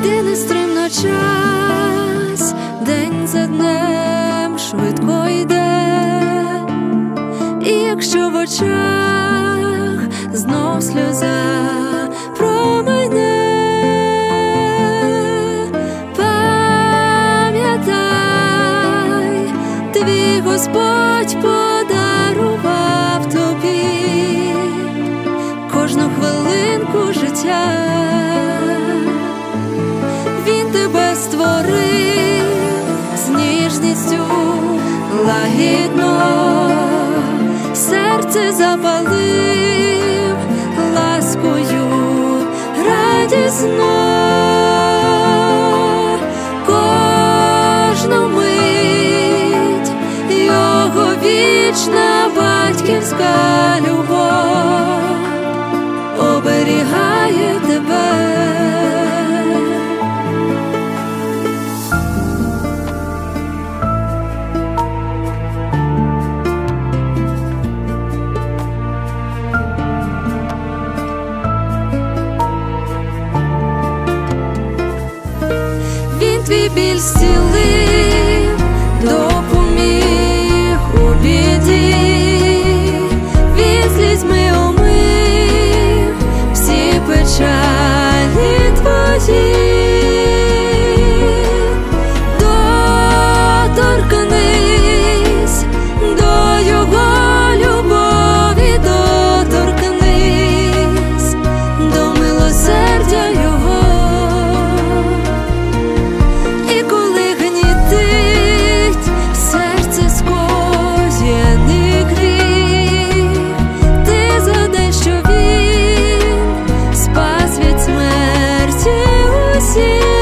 Іде нестримно час, день за днем швидко йде, і якщо в очах знов сльоза промайне, пам'ятай, твій Господь подарував тобі кожну хвилинку життя. Він тебе створив з ніжністю лагідно, серце запалив ласкою радісно. Кожну мить його вічна батьківська любов оберігає тебе. Він твій біль зцілив, допоміг у біді, він слізьми омив всі печалі твої. Доторкнись до його любові, доторкнись до милосердя його. Спас від смерті усіх.